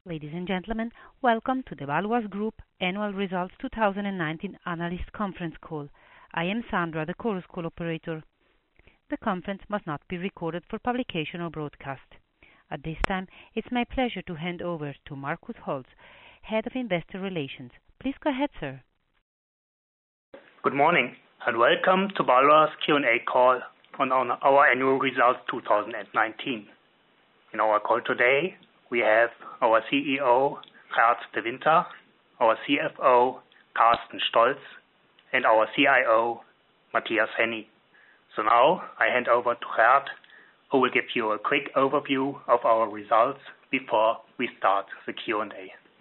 Ladies and gentlemen, welcome to the Baloise Group Annual Results 2019 Analyst Conference Call. I am Sandra, the Chorus Call operator. The conference must not be recorded for publication or broadcast. At this time, it's my pleasure to hand over to Markus Holtz, Head of Investor Relations. Please go ahead, sir. Good morning, and welcome to Baloise Q&A call on our annual results 2019. In our call today, we have our CEO, Gert De Winter, our CFO, Carsten Stolz, and our CIO, Matthias Henny. So now I hand over to Gert, who will give you a quick overview of our results before we start the Q&A.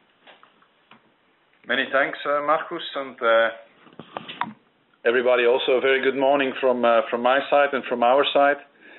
Many thanks, Markus, and everybody also a very good morning from my side and from our side.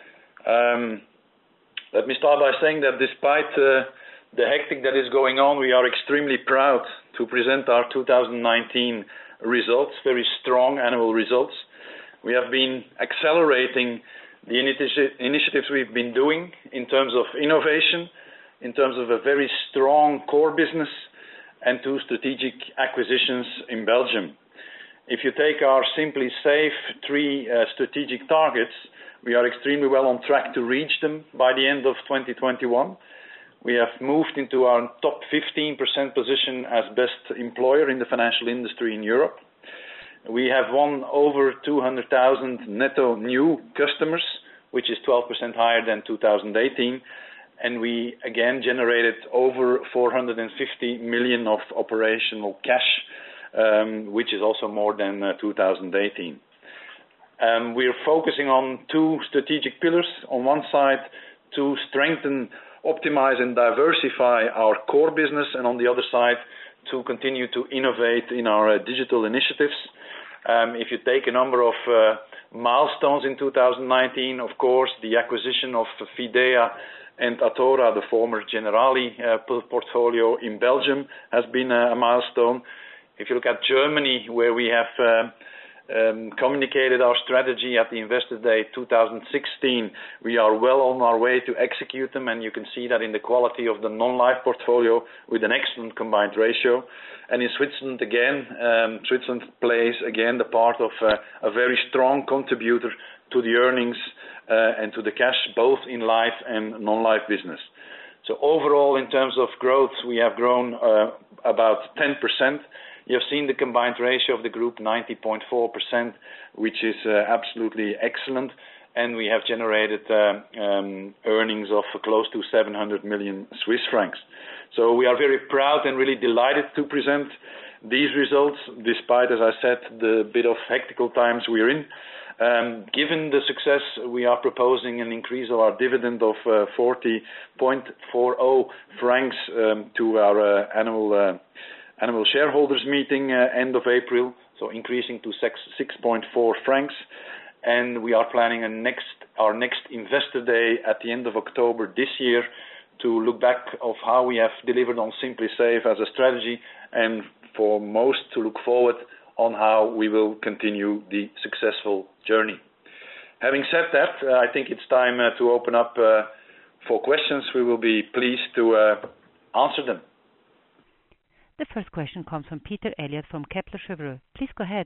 Let me start by saying that despite the hectic that is going on, we are extremely proud to present our 2019 results, very strong annual results. We have been accelerating the initiatives we've been doing in terms of innovation, in terms of a very strong core business, and 2 strategic acquisitions in Belgium. If you take our Simply Safe 3 strategic targets, we are extremely well on track to reach them by the end of 2021. We have moved into our top 15% position as best employer in the financial industry in Europe. We have won over 200,000 netto new customers, which is 12% higher than 2018. And we again generated over 450 million of operational cash, which is also more than 2018. We're focusing on 2 strategic pillars. On one side, to strengthen, optimize, and diversify our core business, and on the other side, to continue to innovate in our digital initiatives. If you take a number of milestones in 2019, of course, the acquisition of Fidea and Athora, the former Generali portfolio in Belgium, has been a milestone. If you look at Germany, where we have communicated our strategy at the Investor Day 2016, we are well on our way to execute them, and you can see that in the quality of the non-life portfolio with an excellent combined ratio. And in Switzerland again, Switzerland plays again the part of a very strong contributor to the earnings and to the cash, both in life and non-life business. So overall, in terms of growth, we have grown about 10%. You have seen the combined ratio of the group, 90.4%, which is absolutely excellent. And we have generated earnings of close to 700 million Swiss francs. So we are very proud and really delighted to present these results, despite, as I said, the bit of hectical times we're in. Given the success, we are proposing an increase of our dividend of 40.40 francs to our annual shareholders meeting end of April, so increasing to 6.4 francs. And we are planning our next Investor Day at the end of October this year to look back of how we have delivered on Simply Safe as a strategy, and for most to look forward on how we will continue the successful journey. Having said that, I think it's time to open up for questions. We will be pleased to answer them. The first question comes from Peter Eliot from Kepler Cheuvreux. Please go ahead.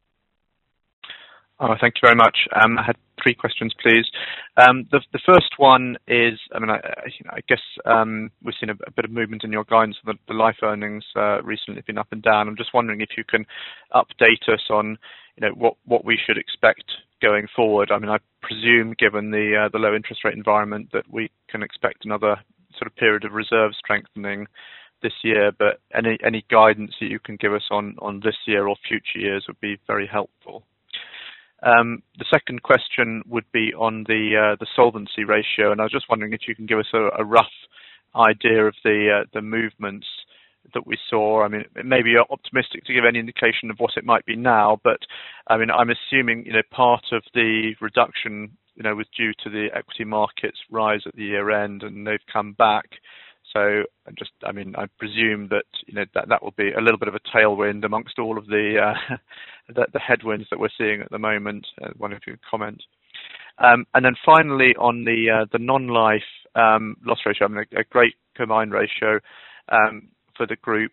Thank you very much. I had 3 questions, please. The first one is, I guess we've seen a bit of movement in your guidance for the life earnings recently have been up and down. I'm just wondering if you can update us on, what we should expect going forward. I presume, given the low interest rate environment, that we can expect another sort of period of reserve strengthening this year, but any guidance that you can give us on this year or future years would be very helpful. The second question would be on the solvency ratio, and I was just wondering if you can give us a rough idea of the movements that we saw. It may be optimistic to give any indication of what it might be now, but I'm assuming part of the reduction was due to the equity markets rise at the year end, and they've come back. So I presume that will be a little bit of a tailwind amongst all of the headwinds that we're seeing at the moment. I wonder if you could comment. And then finally on the non-life loss ratio, a great combined ratio. for the group.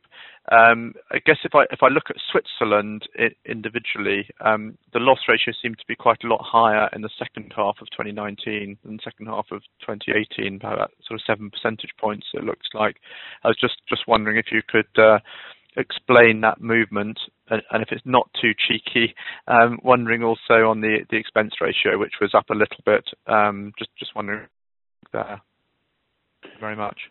I guess if I look at Switzerland individually, the loss ratio seemed to be quite a lot higher in the second half of 2019 than the second half of 2018, by about sort of 7 percentage points, it looks like. I was just wondering if you could explain that movement, and if it's not too cheeky, wondering also on the expense ratio, which was up a little bit. Just wondering there. Thank you very much.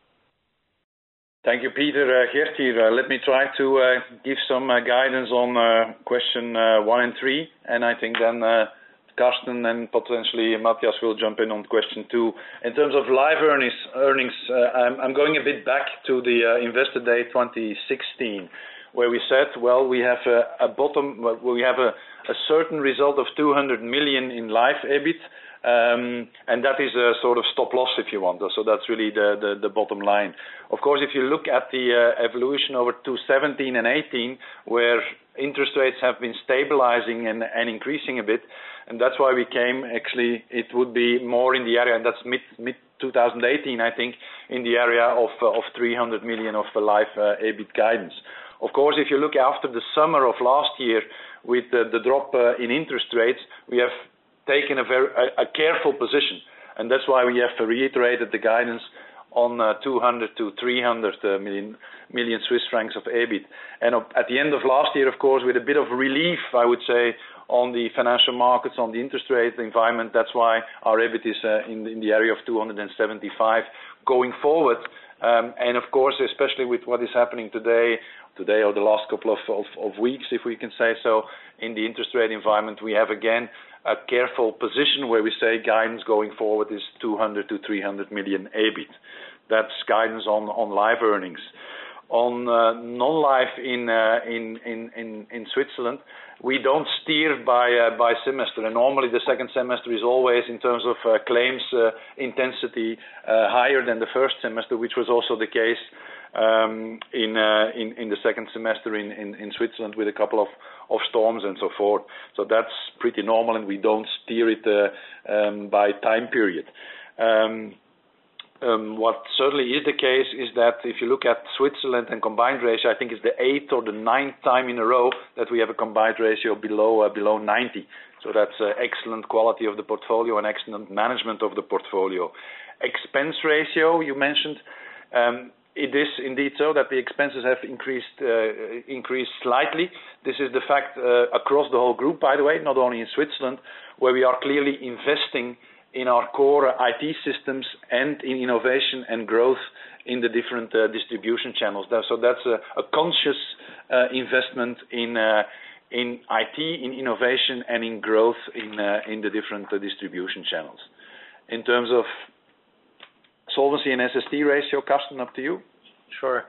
Thank you, Peter. Gert here. Let me try to give some guidance on question 1 and 3, and I think then Carsten and potentially Matthias will jump in on question 2. In terms of live earnings, I'm going a bit back to the Investor Day 2016, where we said, well, we have we have a certain result of 200 million in live EBIT, and that is a sort of stop loss, if you want. So that's really the bottom line. Of course, if you look at the evolution over 2017 and 18, where interest rates have been stabilizing and increasing a bit, and that's why we came, actually, it would be more in the area, and that's mid 2018, I think, in the area of 300 million of the live EBIT guidance. Of course, if you look after the summer of last year with the drop in interest rates, we have taken a careful position, and that's why we have reiterated the guidance on 200 to 300 million Swiss francs of EBIT. And at the end of last year, of course, with a bit of relief, I would say, on the financial markets, on the interest rate environment, that's why our EBIT is in the area of 275 going forward. And of course, especially with what is happening today or the last couple of weeks, if we can say so, in the interest rate environment, we have again a careful position where we say guidance going forward is 200 to 300 million EBIT. That's guidance on live earnings. On non-life in Switzerland, we don't steer by semester, and normally the second semester is always, in terms of claims intensity, higher than the first semester, which was also the case in the second semester in Switzerland, with a couple of storms and so forth. So that's pretty normal, and we don't steer it by time period. What certainly is the case is that if you look at Switzerland and combined ratio, I think it's the 8th or the 9th time in a row that we have a combined ratio below 90. So that's excellent quality of the portfolio and excellent management of the portfolio. Expense ratio, you mentioned. It is indeed so that the expenses have increased slightly. This is the fact across the whole group, by the way, not only in Switzerland, where we are clearly investing in our core IT systems and in innovation and growth in the different distribution channels. So that's a conscious investment in IT, in innovation, and in growth in the different distribution channels. In terms of solvency and SST ratio, Carsten, up to you. Sure.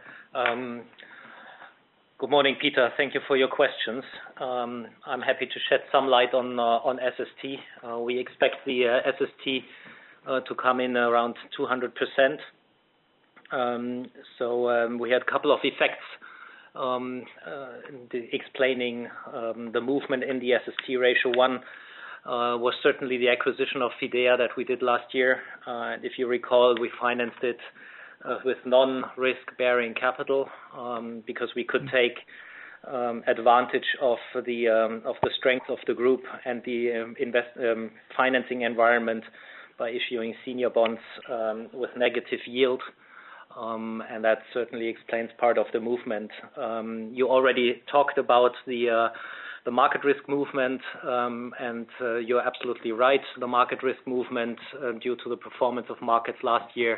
Good morning, Peter. Thank you for your questions. I'm happy to shed some light on SST. We expect the SST to come in around 200%. We had a couple of effects explaining the movement in the SST ratio. One was certainly the acquisition of Fidea that we did last year. If you recall, we financed it with non-risk bearing capital because we could take advantage of the strength of the group and the financing environment by issuing senior bonds with negative yield, and that certainly explains part of the movement. You already talked about the market risk movement, and you're absolutely right. The market risk movement, due to the performance of markets last year,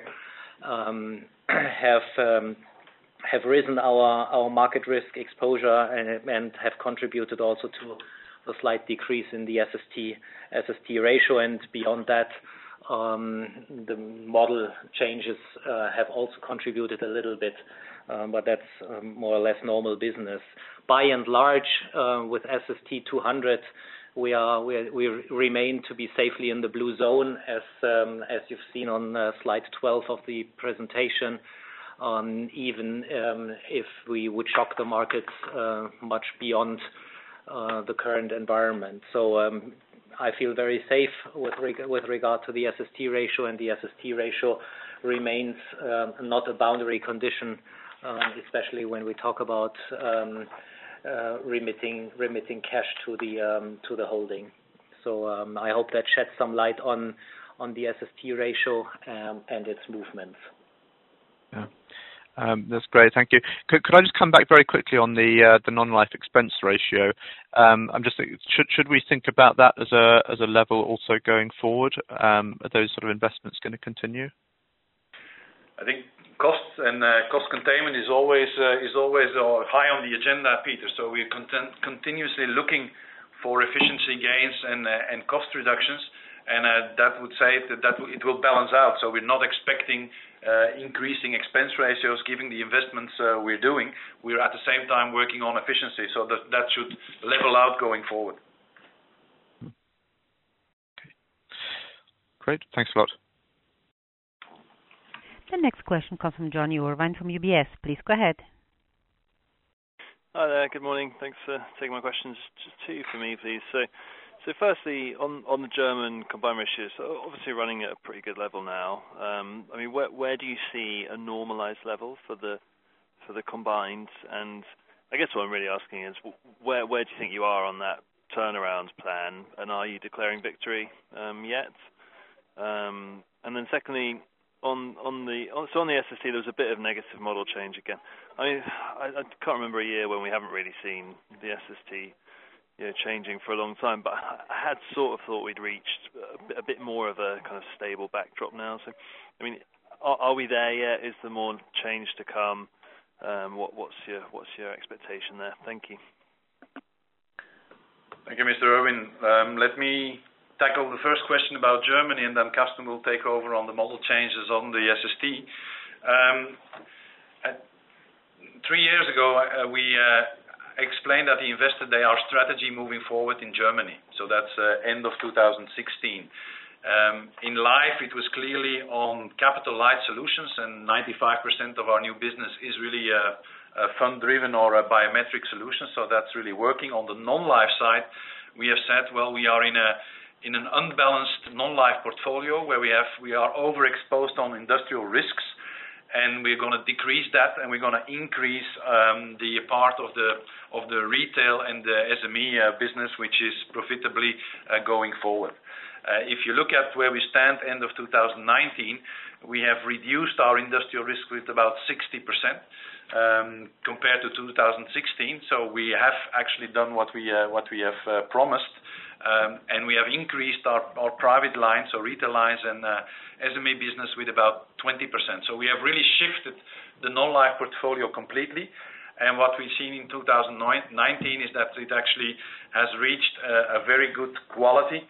have risen our market risk exposure and have contributed also to a slight decrease in the SST ratio. And beyond that, the model changes have also contributed a little bit, but that's more or less normal business. By and large, with SST 200, we remain to be safely in the blue zone, as you've seen on slide 12 of the presentation. Even if we would shock the markets much beyond the current environment. So I feel very safe with regard to the SST ratio, and the SST ratio remains not a boundary condition, especially when we talk about remitting cash to the holding. So I hope that sheds some light on the SST ratio and its movements. Yeah. That's great, thank you. Could I just come back very quickly on the non-life expense ratio? I'm just thinking, should we think about that as a level also going forward? Are those sort of investments going to continue? I think costs and cost containment is always high on the agenda, Peter. So we're continuously looking for efficiency gains and cost reductions, and that would say that it will balance out. So we're not expecting increasing expense ratios given the investments we're doing. We're at the same time working on efficiency, so that should level out going forward. Okay. Great, thanks a lot. The next question comes from Johnny Irvine from UBS. Please go ahead. Hi there, good morning. Thanks for taking my questions. Just two for me, please. So firstly, on the German combined ratio, so obviously running at a pretty good level now. I mean, where do you see a normalized level for the combined? And I guess what I'm really asking is, where do you think you are on that turnaround plan, and are you declaring victory yet? And then secondly, on the SST, there was a bit of negative model change again. I mean, I can't remember a year when we haven't really seen the SST changing for a long time, but I had sort of thought we'd reached a bit more of a kind of stable backdrop now. So, I mean, are we there yet? Is there more change to come? What's your expectation there? Thank you. Thank you, Mr. Irwin. Let me tackle the first question about Germany, and then Carsten will take over on the model changes on the SST. 3 years ago, we explained at the Investor Day our strategy moving forward in Germany. So that's end of 2016. In life, it was clearly on capital light solutions, and 95% of our new business is really fund-driven or a biometric solution. So that's really working. On the non-life side, we have said, well, we are in an unbalanced non-life portfolio where we are overexposed on industrial risks, and we're going to decrease that, and we're going to increase the part of the retail and the SME business, which is profitably going forward. If you look at where we stand end of 2019, we have reduced our industrial risk with about 60% compared to 2016. So we have actually done what we have promised. And we have increased our private lines, so retail lines and SME business with about 20%. So we have really shifted the non-life portfolio completely. And what we've seen in 2019 is that it actually has reached a very good quality.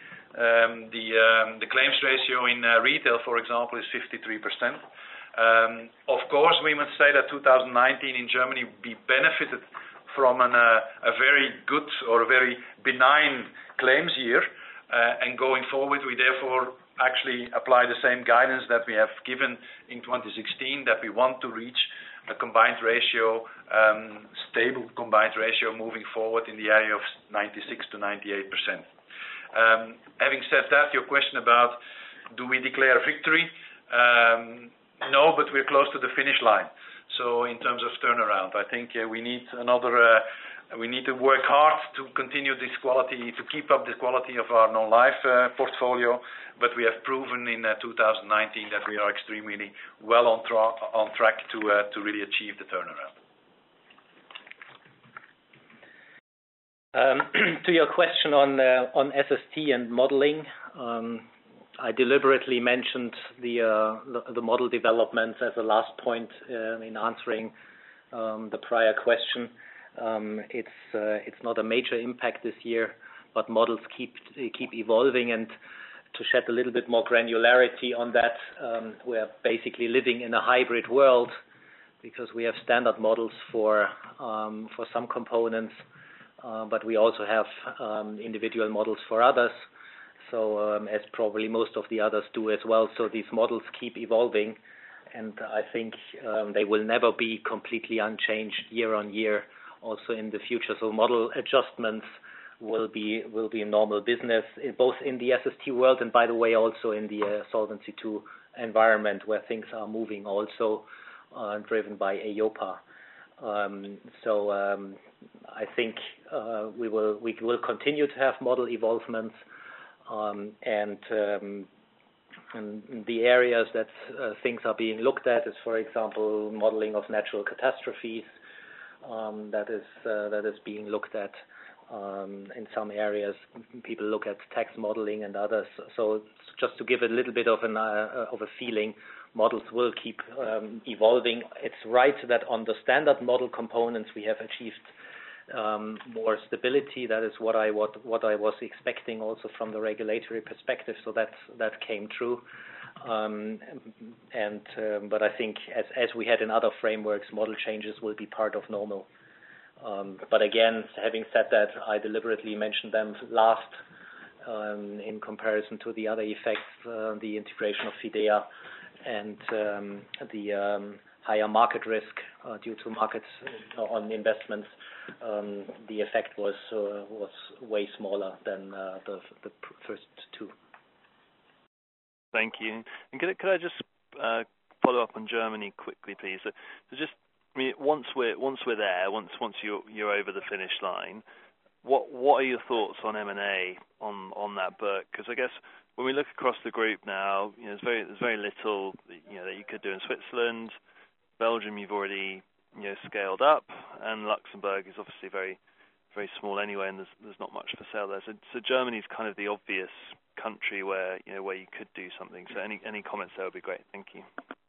The claims ratio in retail, for example, is 53%. Of course, we must say that 2019 in Germany we benefited from a very good or a very benign claims year, and going forward we therefore actually apply the same guidance that we have given in 2016, that we want to reach a combined ratio, stable combined ratio moving forward in the area of 96 to 98%. Having said that, your question about do we declare victory? No, but we're close to the finish line. So in terms of turnaround, I think we need we need to work hard to continue this quality, to keep up the quality of our non-life portfolio. But we have proven in 2019 that we are extremely well on track to really achieve the turnaround. To your question on SST and modeling, I deliberately mentioned the model developments as a last point in answering the prior question. It's not a major impact this year, but models keep evolving. And to shed a little bit more granularity on that, we're basically living in a hybrid world because we have standard models for some components, but we also have individual models for others. So as probably most of the others do as well. So these models keep evolving, and I think they will never be completely unchanged year on year, also in the future. So model adjustments will be a normal business, both in the SST world and, by the way, also in the Solvency II environment where things are moving also, driven by EIOPA. I think we will continue to have model evolvements, and the areas that things are being looked at is, for example, modeling of natural catastrophes. That is being looked at. In some areas, people look at tax modeling and others. So just to give a little bit of a feeling, models will keep evolving. It's right that on the standard model components we have achieved more stability. That is what I was expecting also from the regulatory perspective. So that came true. But I think as we had in other frameworks, model changes will be part of normal. But again, having said that, I deliberately mentioned them last in comparison to the other effects, the integration of Fidea and the higher market risk due to markets on investments. The effect was way smaller than the first two. Thank you. And could I just follow up on Germany quickly, please? So just, I mean, once we're there, once you're over the finish line, what are your thoughts on M&A on that book? Because I guess when we look across the group now, there's very little that you could do in Switzerland. Belgium, you've already scaled up, and Luxembourg is obviously very very small anyway, and there's not much for sale there. So Germany's kind of the obvious country where where you could do something. So any comments there would be great. Thank you.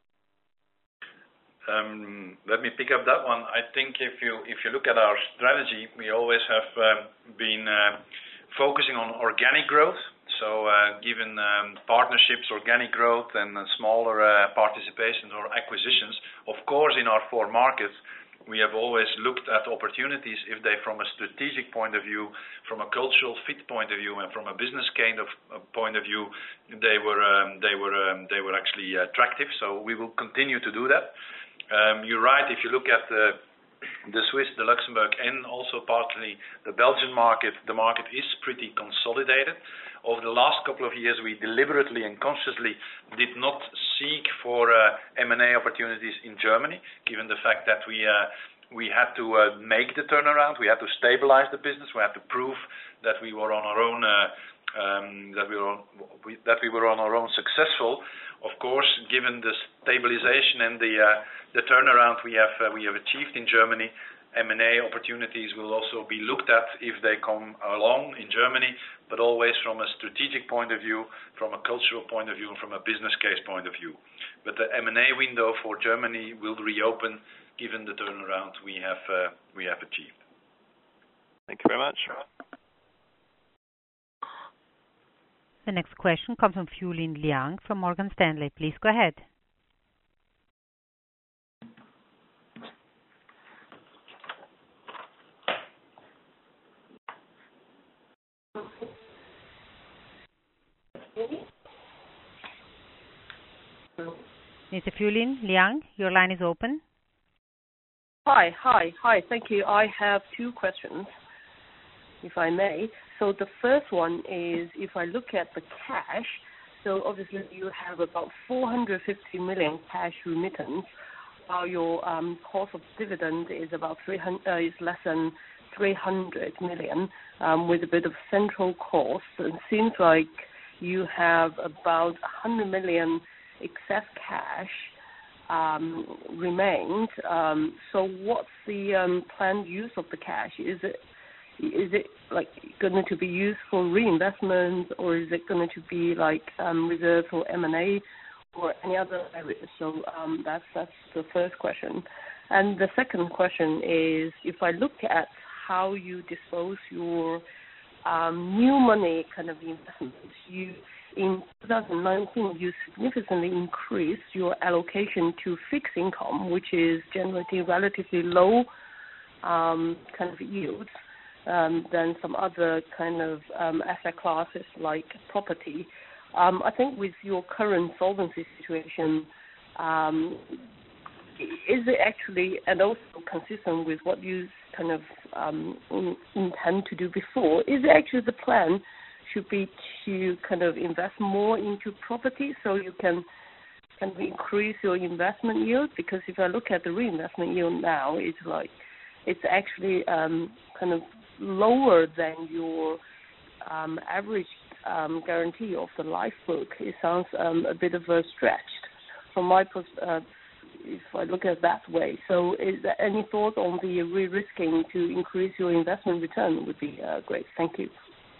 Let me pick up that one. I think if you look at our strategy, we always have been focusing on organic growth. So given partnerships, organic growth, and smaller participations or acquisitions, of course, in our 4 markets, we have always looked at opportunities if they, from a strategic point of view, from a cultural fit point of view, and from a business kind of point of view, they were actually attractive. So we will continue to do that. You're right. If you look at the Swiss, the Luxembourg, and also partly the Belgian market, the market is pretty consolidated. Over the last couple of years, we deliberately and consciously did not seek for M&A opportunities in Germany, given the fact that we had to make the turnaround, we had to stabilize the business, we had to prove that we were on our own, that we were on our own successful. Of course, given the stabilization and the turnaround we have achieved in Germany, M&A opportunities will also be looked at if they come along in Germany, but always from a strategic point of view, from a cultural point of view, and from a business case point of view. But the M&A window for Germany will reopen given the turnaround we have achieved. Thank you very much. The next question comes from Fulin Liang from Morgan Stanley. Please go ahead. Mr. Fulin Liang, your line is open. Hi. Thank you. I have 2 questions, if I may. So the first one is, if I look at the cash, so obviously you have about 450 million cash remittance, while your cost of dividend is about is less than 300 million, with a bit of central cost. It seems like you have about 100 million excess cash remained. So what's the planned use of the cash? Is it like going to be used for reinvestment, or is it going to be like reserved for M&A or any other areas? So that's the first question. And the second question is, if I look at how you dispose your new money kind of investments, in 2019, you significantly increased your allocation to fixed income, which is generating relatively low kind of yields than some other kind of asset classes like property. I think with your current solvency situation, is it actually, and also consistent with what you kind of intend to do before, is it actually the plan should be to kind of invest more into property so you can kind of increase your investment yield? Because if I look at the reinvestment yield now, it's actually kind of lower than your average guarantee of the life book. It sounds a bit of a stretched from my perspective, if I look at it that way. So is there any thought on the re-risking to increase your investment return would be great. Thank you.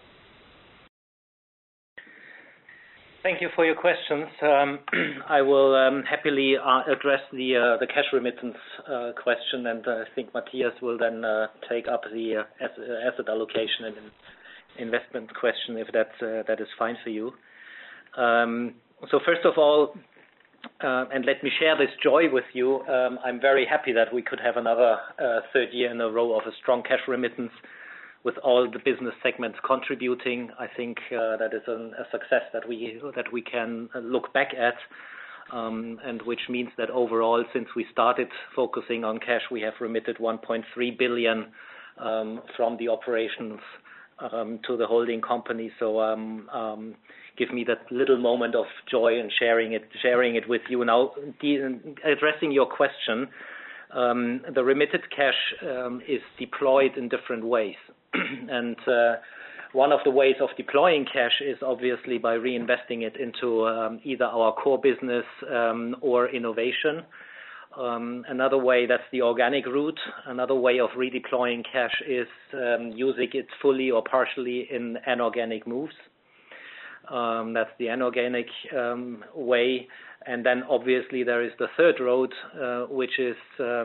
Thank you for your questions. I will happily address the cash remittance question, and I think Matthias will then take up the asset allocation and investment question, if that is fine for you. So first of all, and let me share this joy with you. I'm very happy that we could have another third year in a row of a strong cash remittance with all the business segments contributing. I think that is a success that we can look back at, and which means that overall, since we started focusing on cash, we have remitted 1.3 billion from the operations to the holding company. So give me that little moment of joy and sharing it with you. Now, addressing your question, the remitted cash is deployed in different ways. And one of the ways of deploying cash is obviously by reinvesting it into either our core business or innovation. Another way, that's the organic route. Another way of redeploying cash is using it fully or partially in inorganic moves. That's the inorganic way. And then obviously there is the third road, which is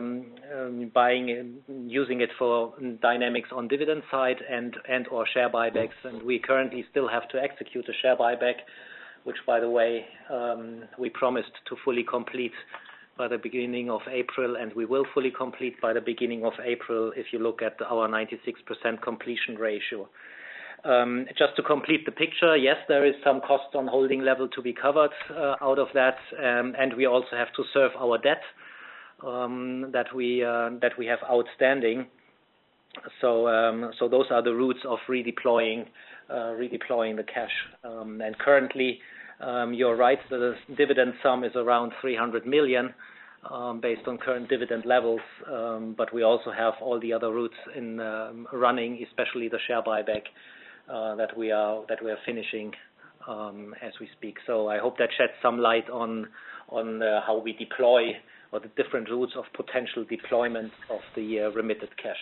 using it for dynamics on dividend side and or share buybacks. And we currently still have to execute a share buyback, which, by the way, we promised to fully complete by the beginning of April, and we will fully complete by the beginning of April if you look at our 96% completion ratio. Just to complete the picture, yes, there is some cost on holding level to be covered out of that, and we also have to serve our debt that we have outstanding. So those are the routes of redeploying the cash. And currently, you're right, the dividend sum is around 300 million based on current dividend levels, but we also have all the other routes in running, especially the share buyback that we are finishing as we speak. So I hope that sheds some light on how we deploy, or the different routes of potential deployment of the remitted cash.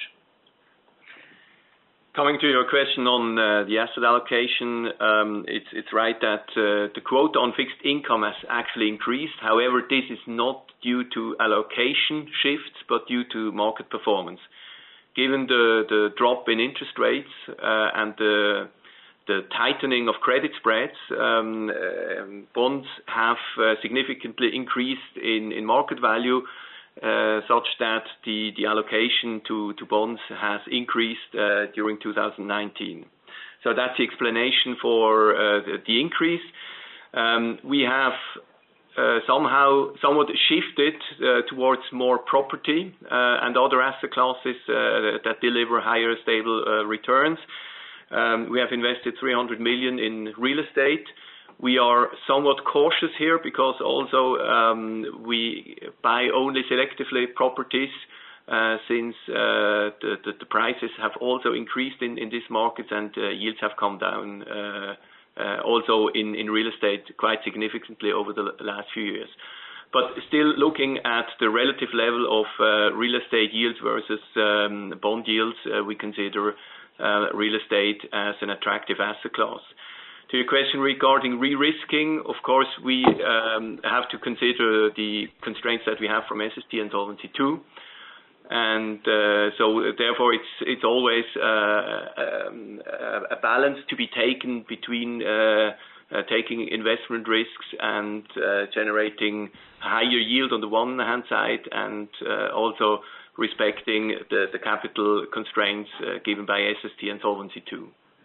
Coming to your question on the asset allocation, it's right that the quota on fixed income has actually increased. However, this is not due to allocation shifts, but due to market performance. Given the drop in interest rates and the tightening of credit spreads, bonds have significantly increased in market value, such that the allocation to bonds has increased during 2019. So that's the explanation for the increase. We have somewhat shifted towards more property and other asset classes that deliver higher stable returns. We have invested 300 million in real estate. We are somewhat cautious here because also we buy only selectively properties since the prices have also increased in these markets, and yields have come down also in real estate quite significantly over the last few years. But still, looking at the relative level of real estate yields versus bond yields, we consider real estate as an attractive asset class. To your question regarding re-risking, of course, we have to consider the constraints that we have from SST and Solvency II. And so therefore it's always a balance to be taken between taking investment risks and generating higher yield on the one hand side, and also respecting the capital constraints given by SST and Solvency II.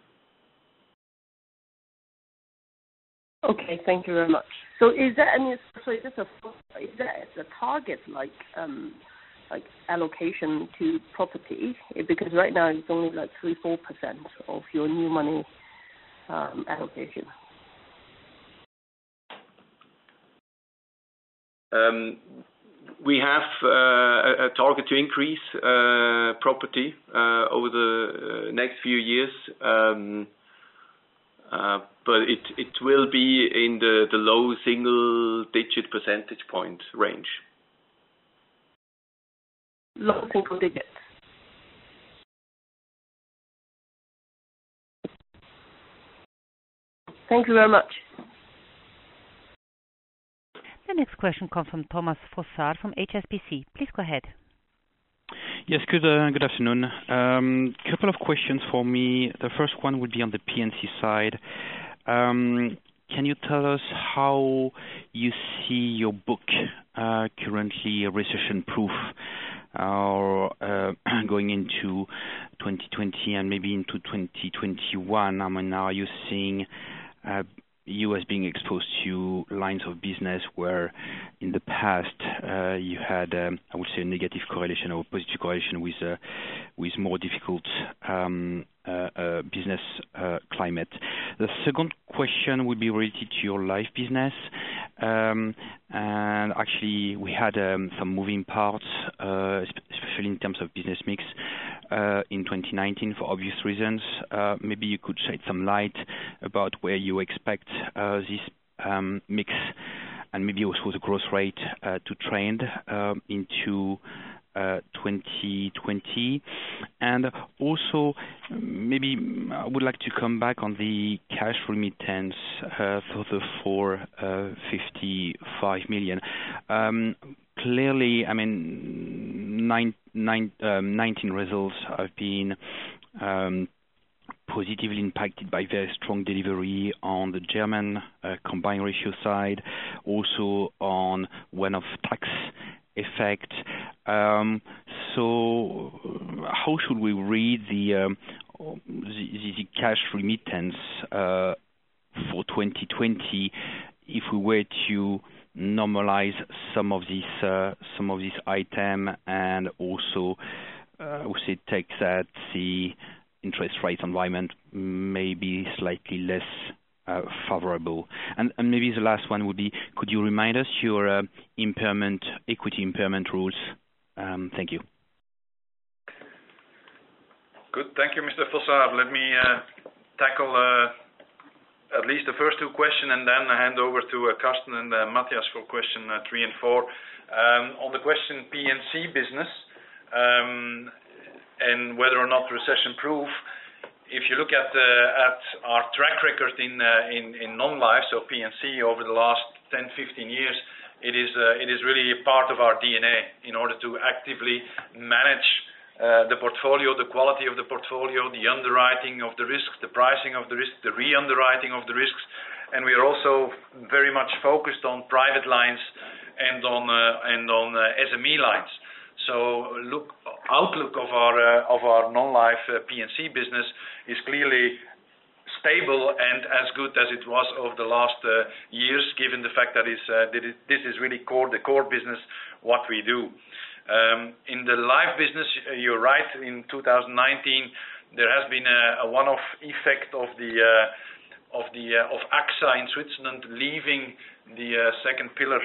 Okay, thank you very much. So is there any, is there a target like allocation to property? Because right now it's only like 3-4% of your new money allocation. We have a target to increase property over the next few years, but it will be in the low single-digit percentage point range. Low single digits. Thank you very much. The next question comes from Thomas Fossard from HSBC. Please go ahead. Yes, good afternoon. Couple of questions for me. The first one would be on the P&C side. Can you tell us how you see your book currently recession-proof or going into 2020 and maybe into 2021? I mean, are you seeing you as being exposed to lines of business where in the past you had, I would say, a negative correlation or positive correlation with more difficult business climate? The second question would be related to your life business. And actually, we had some moving parts, especially in terms of business mix, in 2019 for obvious reasons. Maybe you could shed some light about where you expect this mix and maybe also the growth rate to trend into 2020. And also, maybe I would like to come back on the cash remittance for the 455 million. Clearly, I mean, 19 results have been positively impacted by very strong delivery on the German combined ratio side, also on one-off tax effect. So how should we read the cash remittance for 2020 if we were to normalize some of these item and also we say take that the interest rate environment may be slightly less favorable. And maybe the last one would be, could you remind us your equity impairment rules? Thank you. Good. Thank you, Mr. Fossard. Let me tackle at least the first two questions and then hand over to Carsten and Matthias for question 3 and 4. On the question P&C business and whether or not recession-proof, if you look at our track record in non-life, so P&C over the last 10-15 years, it is really a part of our DNA in order to actively manage the portfolio, the quality of the portfolio, the underwriting of the risks, the pricing of the risk, the re-underwriting of the risks, and we are also very much focused on private lines and on SME lines. So outlook of our non-life P&C business is clearly stable and as good as it was over the last years, given the fact that this is really the core business what we do. In the life business, you're right. In 2019, there has been a one-off effect of AXA in Switzerland leaving the second pillar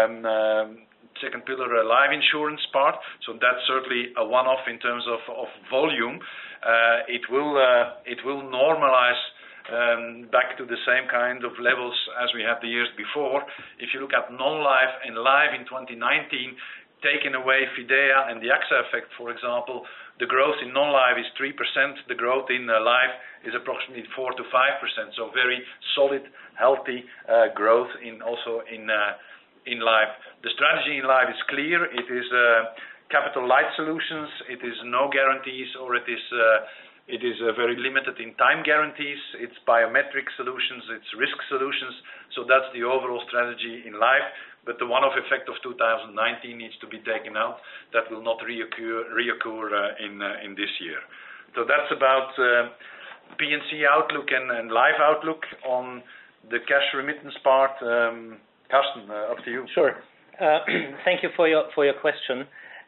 life insurance part. So that's certainly a one-off in terms of volume. It will normalize back to the same kind of levels as we had the years before. If you look at non-life and life in 2019, taking away Fidea and the AXA effect, for example, the growth in non-life is 3%. The growth in life is approximately 4 to 5%. So very solid, healthy growth also in life. The strategy in life is clear. It is capital light solutions. It is no guarantees, or it is very limited in time guarantees. It's biometric solutions. It's risk solutions. So that's the overall strategy in life. But the one-off effect of 2019 needs to be taken out. That will not reoccur in this year. So that's about P&C outlook and life outlook. On the cash remittance part, Carsten, up to you. Sure. Thank you for your question.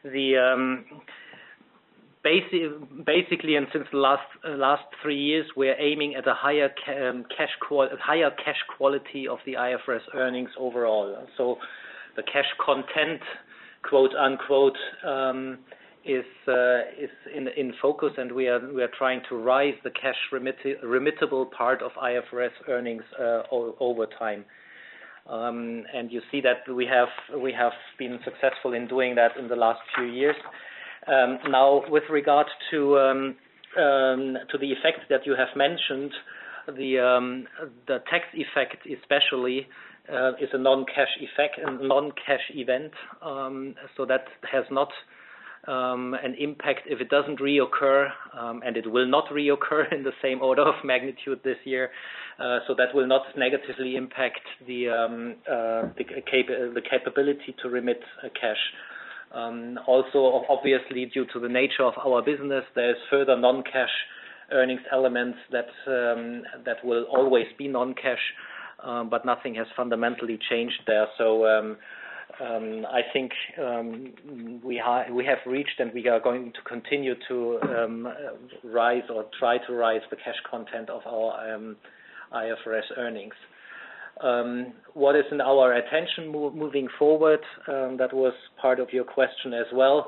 Basically, and since the last 3 years, we're aiming at a higher cash quality of the IFRS earnings overall. So the cash content, quote unquote, is in focus, and we are trying to rise the cash remittable part of IFRS earnings over time. And you see that we have been successful in doing that in the last few years. Now, with regard to the effects that you have mentioned, the tax effect especially is a non-cash effect and non-cash event, so that has not an impact if it doesn't reoccur, and it will not reoccur in the same order of magnitude this year. So that will not negatively impact the capability to remit cash. Also, obviously, due to the nature of our business, there's further non-cash earnings elements that will always be non-cash, but nothing has fundamentally changed there. So I think we have reached, and we are going to continue to rise or try to rise the cash content of our IFRS earnings. What is in our attention moving forward? That was part of your question as well.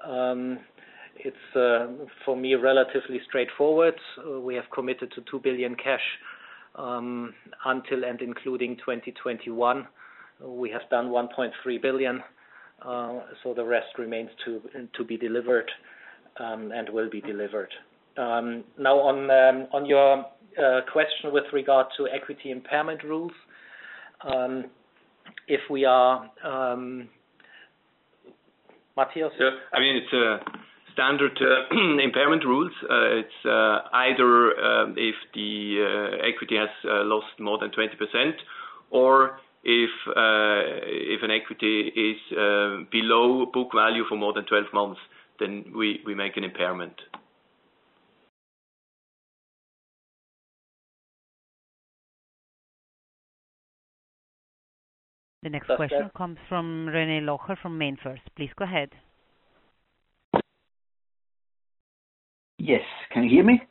It's for me relatively straightforward. We have committed to 2 billion cash until and including 2021. We have done 1.3 billion, so the rest remains to be delivered and will be delivered. Now, on your question with regard to equity impairment rules, if we are, Matthias? I mean, it's a standard impairment rules. It's either if the equity has lost more than 20%, or if an equity is below book value for more than 12 months, then we make an impairment. The next question comes from René Locher from MainFirst. Please go ahead. Yes, can you hear me?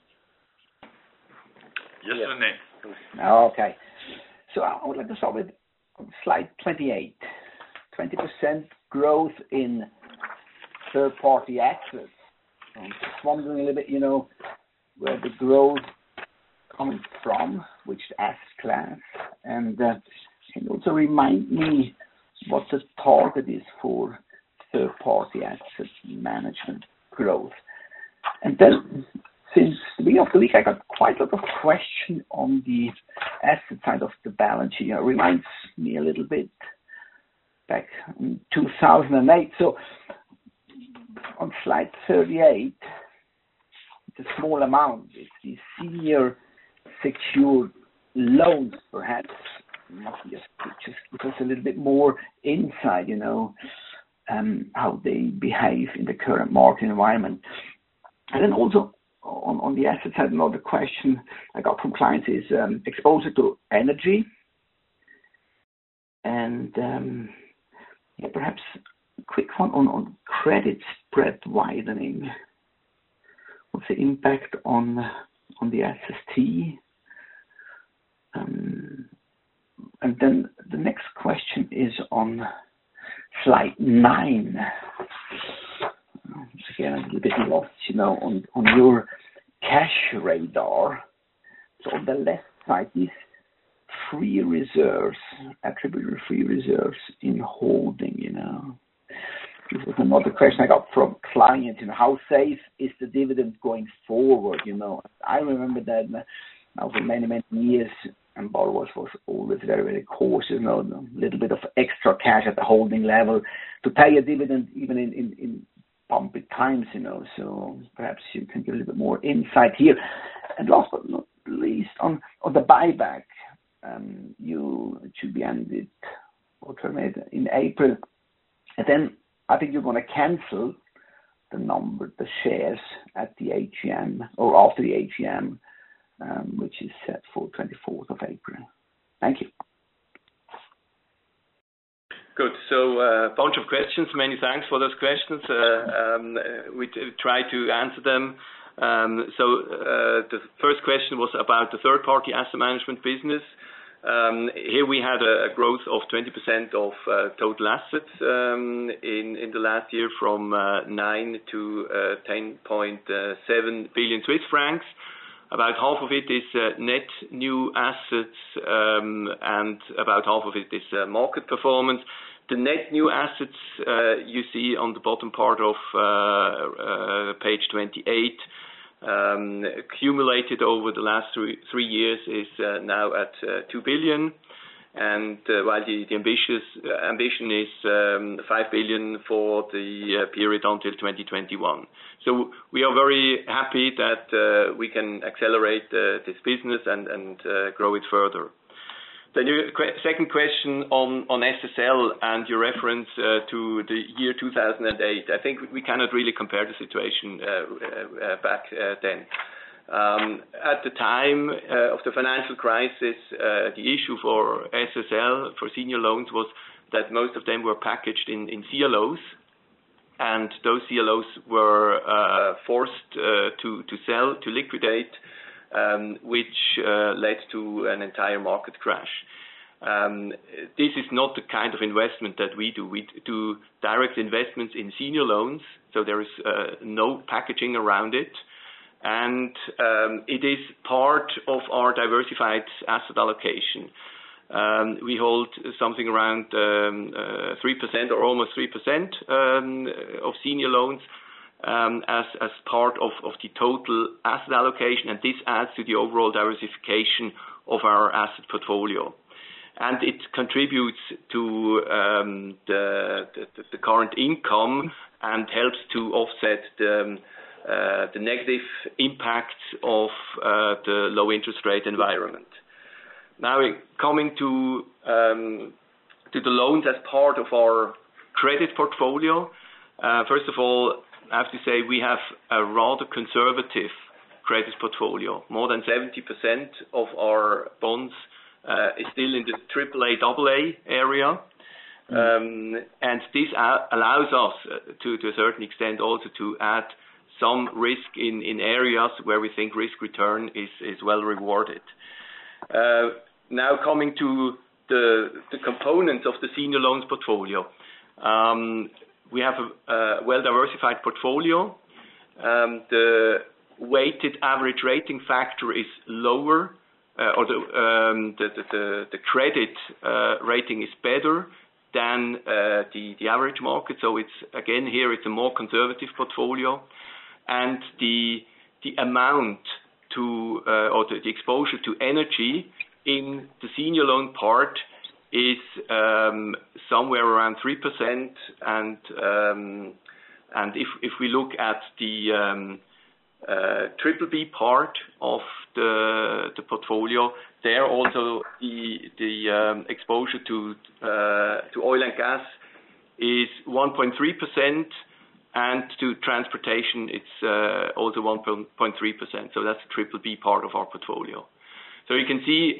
Yes, René. Okay. So I would like to start with slide 28. 20% growth in third-party assets. I'm just wondering a little bit, where the growth comes from, which asset class, and can you also remind me what the target is for third-party asset management growth? And then, since the beginning of the week, I got quite a lot of questions on the asset side of the balance sheet. It reminds me a little bit back in 2008. So, on slide 38, it's a small amount. It's the senior secured loans, perhaps. Just give us a little bit more insight, how they behave in the current market environment. And then also on the asset side, another question I got from clients is exposure to energy, and perhaps a quick one on credit spread widening. What's the impact on the SST? And then the next question is on slide 9. Again, a little bit lost, on your cash radar. So on the left side, these free reserves, attributable free reserves in holding, This was another question I got from clients, how safe is the dividend going forward, I remember that now for many, many years, and Baloise was always very, very cautious, a little bit of extra cash at the holding level to pay a dividend even in bumpy times, so perhaps you can give a little bit more insight here. And last but not least, on the buyback, it should be ended or terminated in April, and then I think you're going to cancel the shares at the AGM or after the AGM, which is set for 24th of April. Thank you. Good. So a bunch of questions. Many thanks for those questions. We try to answer them. So the first question was about the third-party asset management business. Here we had a growth of 20% of total assets in the last year, from 9 to 10.7 billion Swiss francs. About half of it is net new assets, and about half of it is market performance. The net new assets you see on the bottom part of page 28, accumulated over the last three years, is now at 2 billion, and while the ambition is 5 billion for the period until 2021. So we are very happy that we can accelerate this business and grow it further. Then your second question on SSL and your reference to the year 2008. I think we cannot really compare the situation back then. At the time of the financial crisis, the issue for SSL, for senior loans, was that most of them were packaged in CLOs, and those CLOs were forced to sell, to liquidate, which led to an entire market crash. This is not the kind of investment that we do. We do direct investments in senior loans, so there is no packaging around it. And it is part of our diversified asset allocation. We hold something around 3% or almost 3% of senior loans as part of the total asset allocation, and this adds to the overall diversification of our asset portfolio. And it contributes to the current income and helps to offset the negative impact of the low interest rate environment. Now, coming to the loans as part of our credit portfolio. First of all, I have to say we have a rather conservative credit portfolio. More than 70% of our bonds is still in the AAA, AA area. And this allows us to a certain extent also to add some risk in areas where we think risk return is well rewarded. Now coming to the components of the senior loans portfolio. We have a well-diversified portfolio. The weighted average rating factor is lower, or the credit rating is better than the average market. So it's, again, here it's a more conservative portfolio. And the amount to, or the exposure to energy in the senior loan part is somewhere around 3%, and if we look at the triple B part of the portfolio, there also the exposure to oil and gas is 1.3%, and to transportation it's also 1.3%. So that's the triple B part of our portfolio. So you can see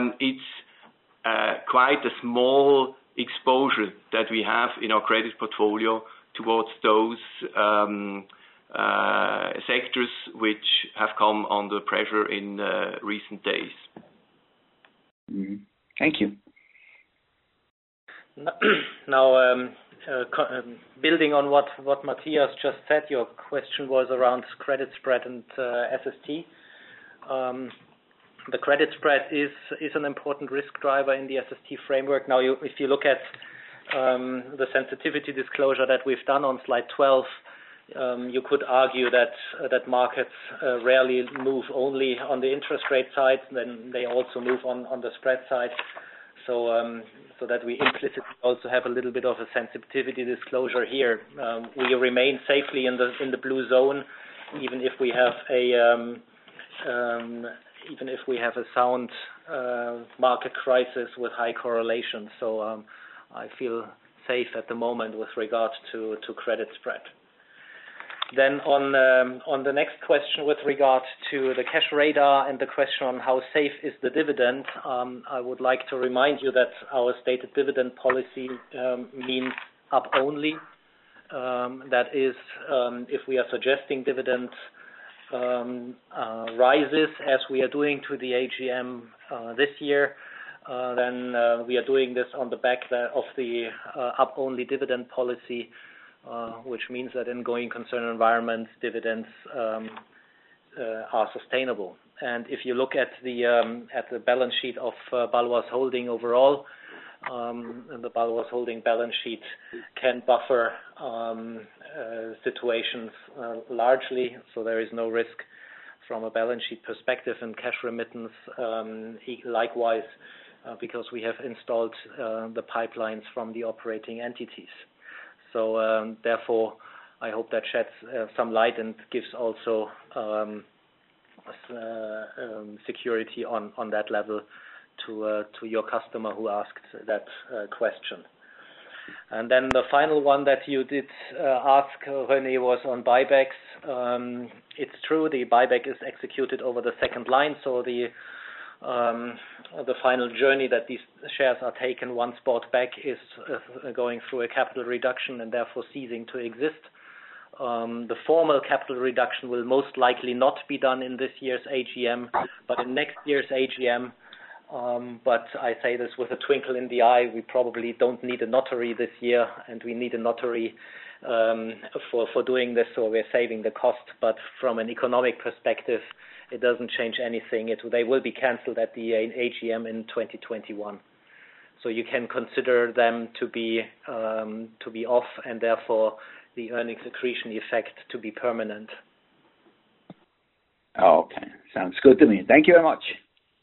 it's quite a small exposure that we have in our credit portfolio towards those sectors which have come under pressure in recent days. Mm-hmm. Thank you. Now, building on what Matthias just said, your question was around credit spread and SST. The credit spread is an important risk driver in the SST framework. Now, if you look at the sensitivity disclosure that we've done on slide 12, you could argue that markets rarely move only on the interest rate side, then they also move on the spread side. So that we implicitly also have a little bit of a sensitivity disclosure here. We remain safely in the blue zone, even if we have a sound market crisis with high correlation. So I feel safe at the moment with regard to credit spread. Then on the next question with regard to the cash radar and the question on how safe is the dividend, I would like to remind you that our stated dividend policy means up only. That is, if we are suggesting dividend rises as we are doing to the AGM this year, then we are doing this on the back of the up-only dividend policy, which means that in going concern environments, dividends are sustainable. And if you look at the balance sheet of Baloise Holding overall, and the Baloise Holding balance sheet can buffer situations largely, so there is no risk from a balance sheet perspective, and cash remittance likewise, because we have installed the pipelines from the operating entities. So therefore, I hope that sheds some light and gives also security on that level to your customer who asked that question. And then the final one that you did ask, René, was on buybacks. It's true, the buyback is executed over the second line, so the final journey that these shares are taken once bought back is going through a capital reduction and therefore ceasing to exist. The formal capital reduction will most likely not be done in this year's AGM, but in next year's AGM. But I say this with a twinkle in the eye. We probably don't need a notary this year, and we need a notary for doing this, so we're saving the cost. But from an economic perspective, it doesn't change anything. They will be cancelled at the AGM in 2021. So you can consider them to be off, and therefore the earnings accretion effect to be permanent. Okay, sounds good to me. Thank you very much.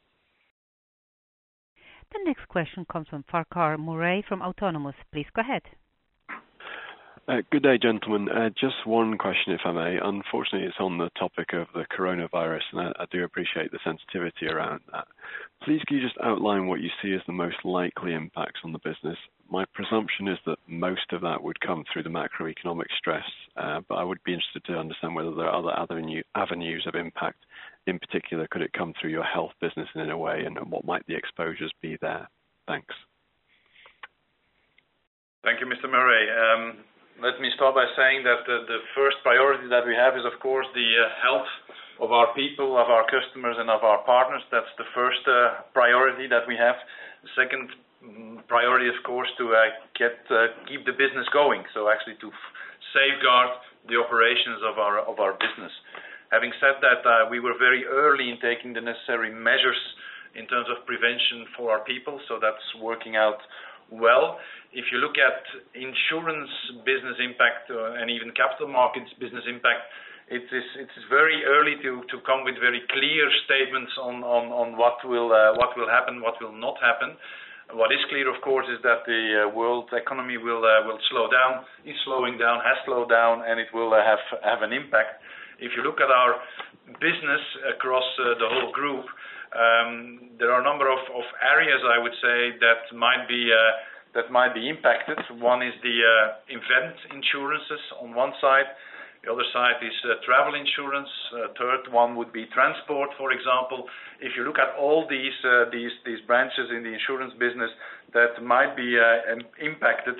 The next question comes from Farquhar Murray from Autonomous. Please go ahead. Good day, gentlemen. Just one question, if I may. Unfortunately, it's on the topic of the coronavirus, and I do appreciate the sensitivity around that. Please, can you just outline what you see as the most likely impacts on the business? My presumption is that most of that would come through the macroeconomic stress, but I would be interested to understand whether there are other avenues of impact. In particular, could it come through your health business in a way, and what might the exposures be there? Thanks. Thank you, Mr. Murray. Let me start by saying that the first priority that we have is, of course, the health of our people, of our customers, and of our partners. That's the first priority that we have. The second priority, of course, to keep the business going, so actually to safeguard the operations of our business. Having said that, we were very early in taking the necessary measures in terms of prevention for our people, so that's working out well. If you look at insurance business impact and even capital markets business impact, it's very early to come with very clear statements on what will happen, what will not happen. What is clear, of course, is that the world economy will slow down, is slowing down, has slowed down, and it will have an impact. If you look at our business across the whole group, there are a number of areas, I would say, that might be impacted. One is the event insurances on one side. The other side is travel insurance. Third one would be transport, for example. If you look at all these branches in the insurance business that might be impacted,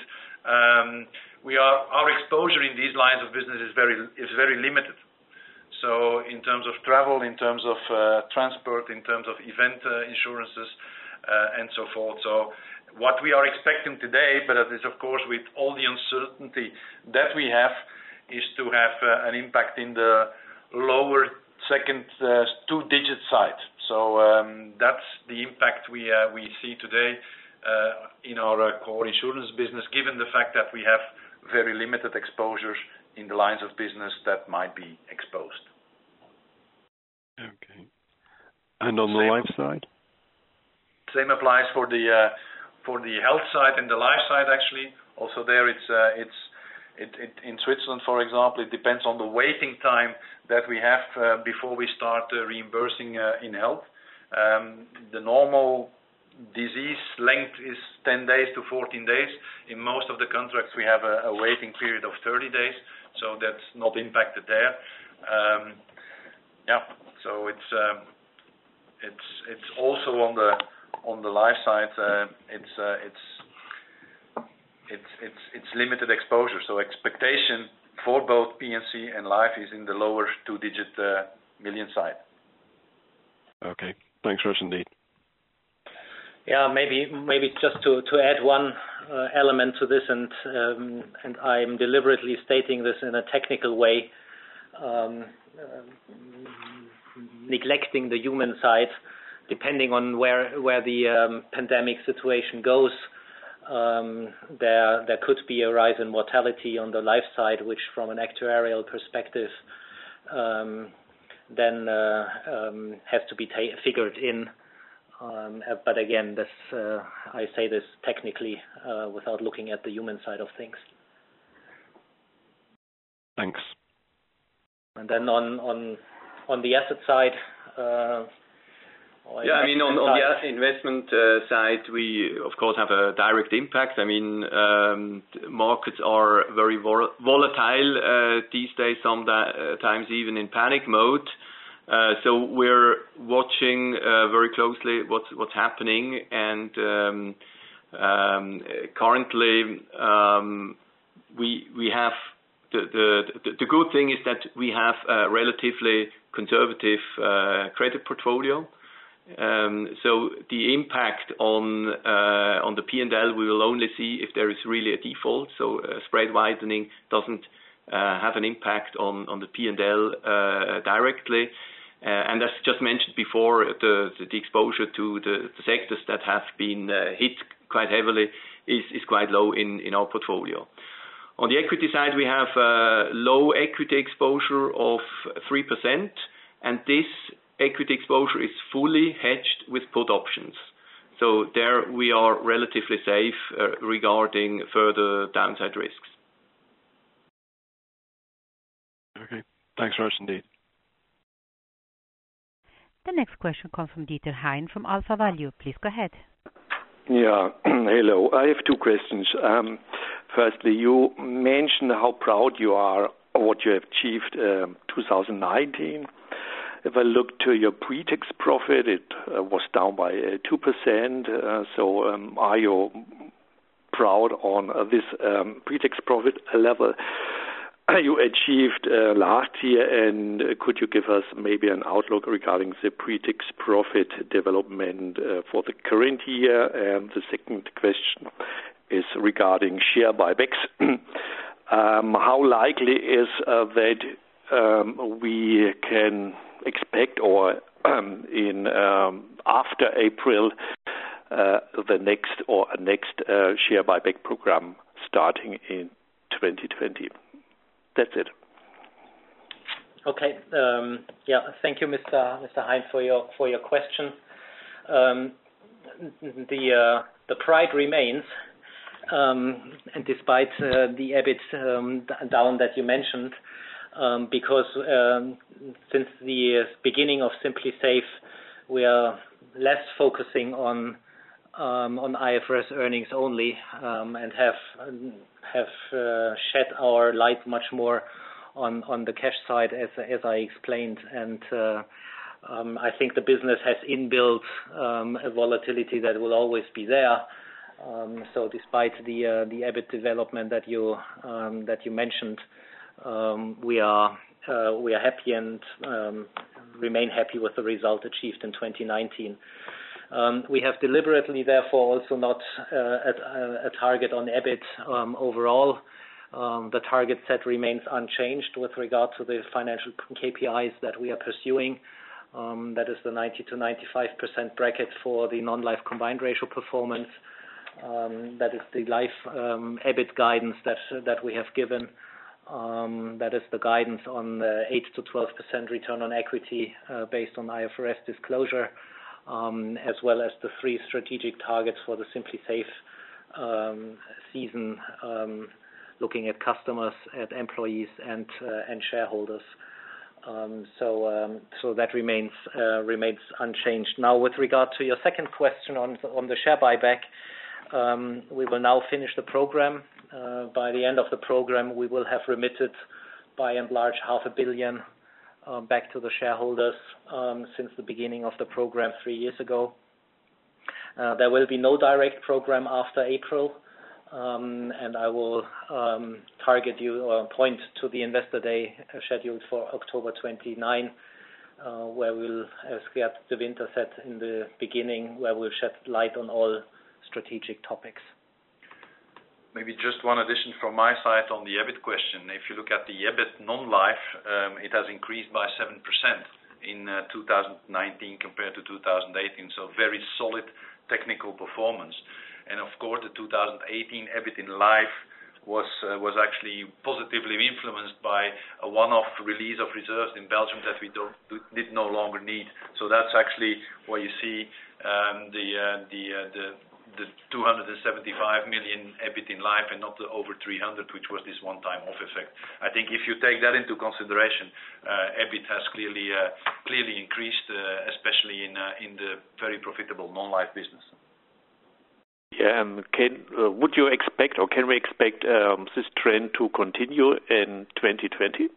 our exposure in these lines of business is very limited. So in terms of travel, in terms of transport, in terms of event insurances, and so forth. So what we are expecting today, but it is of course with all the uncertainty that we have, is to have an impact in the lower second two-digit side. So that's the impact we see today in our core insurance business, given the fact that we have very limited exposures in the lines of business that might be exposed. Okay. And on the life side? Same applies for the health side and the life side, actually. Also there, it's in Switzerland, for example, it depends on the waiting time that we have before we start reimbursing in health. The normal disease length is 10 days to 14 days. In most of the contracts, we have a waiting period of 30 days, so that's not impacted there. So it's also on the life side. It's limited exposure. So expectation for both P&C and life is in the lower two-digit million side. Okay. Thanks, Russ, indeed. Yeah, maybe just to add one element to this, and I'm deliberately stating this in a technical way, neglecting the human side. Depending on where the pandemic situation goes, there could be a rise in mortality on the life side, which from an actuarial perspective then has to be figured in. But again, I say this technically without looking at the human side of things. Thanks. And then on the asset side. Yeah, I mean, on the investment side, we of course have a direct impact. I mean, markets are very volatile these days, sometimes even in panic mode. So we're watching very closely what's happening, and currently we have the good thing is that we have a relatively conservative credit portfolio. So the impact on the P&L we will only see if there is really a default. So spread widening doesn't have an impact on the P&L directly. And as just mentioned before, the exposure to the sectors that have been hit quite heavily is quite low in our portfolio. On the equity side, we have low equity exposure of 3%, and this equity exposure is fully hedged with put options. So there we are relatively safe regarding further downside risks. Okay. Thanks very much indeed. The next question comes from Dieter Hein from Alpha Value. Please go ahead. Yeah, hello. I have two questions. Firstly, you mentioned how proud you are of what you have achieved 2019. If I look to your pre-tax profit, it was down by 2%. So are you proud on this pre-tax profit level you achieved last year? And could you give us maybe an outlook regarding the pre-tax profit development for the current year? And the second question is regarding share buybacks. How likely is that we can expect, or in after April, the next share buyback program starting in 2020? That's it. Okay. Yeah. Thank you, Mr. Hein, for your question. The pride remains, and despite the EBIT down that you mentioned, because since the beginning of Simply Safe, we are less focusing on IFRS earnings only, and have shed our light much more on the cash side, as I explained, and I think the business has inbuilt a volatility that will always be there. So despite the EBIT development that you mentioned, we are happy and remain happy with the result achieved in 2019. We have deliberately, therefore, also not a target on EBIT overall. The target set remains unchanged with regard to the financial KPIs that we are pursuing. That is the 90 to 95% bracket for the non-life combined ratio performance. That is the life EBIT guidance that we have given. That is the guidance on 8 to 12% return on equity based on IFRS disclosure, as well as the 3 strategic targets for the Simply Safe season, looking at customers, at employees, and shareholders. So that remains unchanged. Now, with regard to your second question on the share buyback, we will now finish the program. By the end of the program, we will have remitted, by and large, 500 million back to the shareholders since the beginning of the program 3 years ago. There will be no direct program after April, and I will target you or point to the Investor Day scheduled for October 29, where we'll, as Gerd de Winter said in the beginning, where we'll shed light on all strategic topics. Maybe just one addition from my side on the EBIT question. If you look at the EBIT non-life, it has increased by 7% in 2019 compared to 2018, so very solid technical performance. And of course, the 2018 EBIT in life was actually positively influenced by a one-off release of reserves in Belgium that we did no longer need. So that's actually where you see the 275 million EBIT in life and not the over 300, which was this one-time off effect. I think if you take that into consideration, EBIT has clearly increased, especially in the very profitable non-life business. Yeah, would you expect, or can we expect this trend to continue in 2020?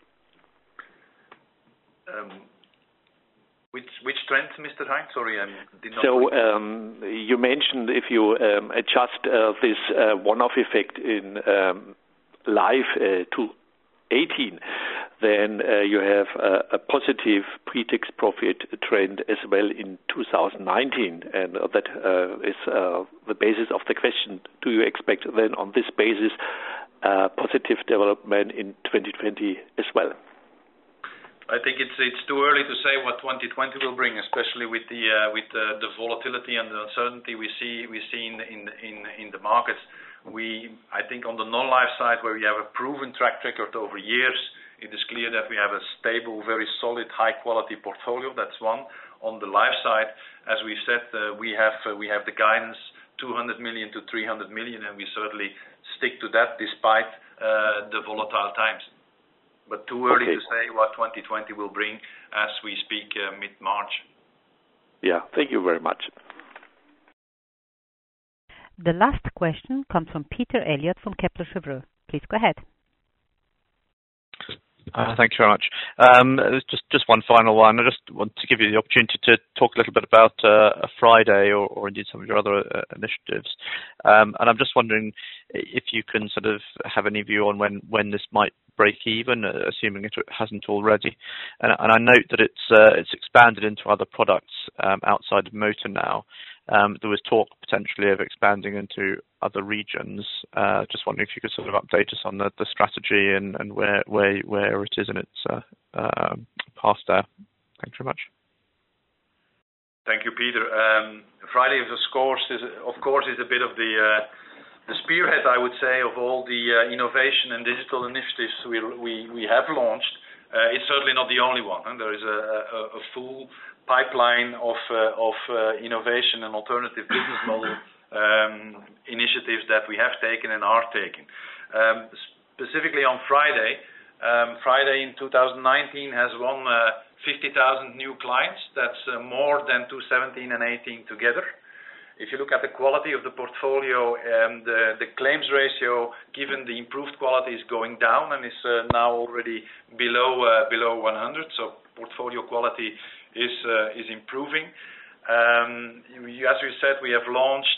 Which trend, Mr. Hein? Sorry, I did not. So you mentioned if you adjust this one-off effect in life to 18, then you have a positive pre-tax profit trend as well in 2019, and that is the basis of the question. Do you expect then on this basis positive development in 2020 as well? I think it's too early to say what 2020 will bring, especially with the volatility and the uncertainty we see in the markets. I think on the non-life side, where we have a proven track record over years, it is clear that we have a stable, very solid, high-quality portfolio. That's one. On the life side, as we said, we have the guidance 200 million to 300 million, and we certainly stick to that despite the volatile times. But too early to say what 2020 will bring as we speak mid-March. Yeah, thank you very much. The last question comes from Peter Elliott from Kepler Cheuvreux. Please go ahead. Thank you very much. Just one final one. I just want to give you the opportunity to talk a little bit about Friday or indeed some of your other initiatives. And I'm just wondering if you can sort of have any view on when this might break even, assuming it hasn't already. And I note that it's expanded into other products outside of motor now. There was talk potentially of expanding into other regions. Just wondering if you could sort of update us on the strategy and where it is in its path there. Thank you very much. Thank you, Peter. Friday, of course, is a bit of the spearhead, I would say, of all the innovation and digital initiatives we have launched. It's certainly not the only one. And there is a full pipeline of innovation and alternative business model initiatives that we have taken and are taking. Specifically on Friday, Friday in 2019 has won 50,000 new clients. That's more than 2017 and 18 together. If you look at the quality of the portfolio, the claims ratio, given the improved quality, is going down and is now already below 100. So portfolio quality is improving. As we said, we have launched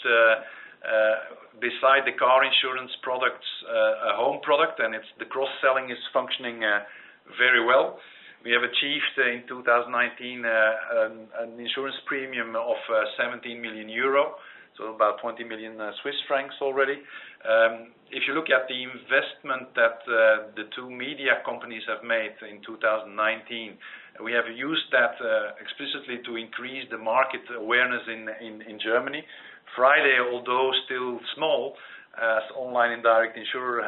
beside the car insurance products a home product, and the cross-selling is functioning very well. We have achieved in 2019 an insurance premium of 17 million euro, so about 20 million Swiss francs already. If you look at the investment that the two media companies have made in 2019, we have used that explicitly to increase the market awareness in Germany. Friday, although still small, as online and direct insurer,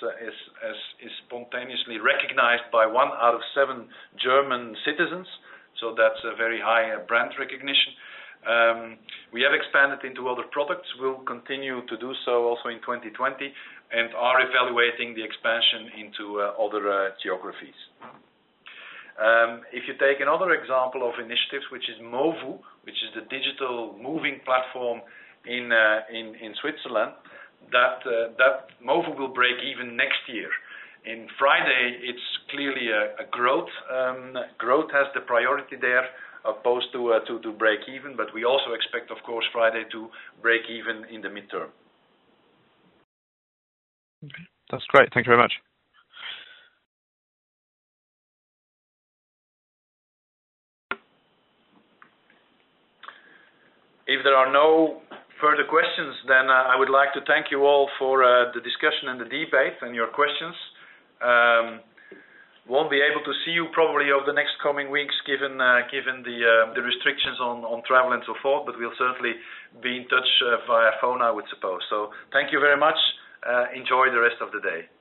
is spontaneously recognized by 1 out of 7 German citizens. So that's a very high brand recognition. We have expanded into other products. We'll continue to do so also in 2020 and are evaluating the expansion into other geographies. If you take another example of initiatives, which is Movu, which is the digital moving platform in Switzerland, that Movu will break even next year. In Friday, it's clearly a growth. Growth has the priority there, opposed to break even, but we also expect, of course, Friday to break even in the midterm. Okay. That's great. Thank you very much. if there are no further questions, then I would like to thank you all for the discussion and the debate and your questions. Won't be able to see you probably over the next coming weeks, given the restrictions on travel and so forth, but we'll certainly be in touch via phone, I would suppose. So thank you very much. Enjoy the rest of the day.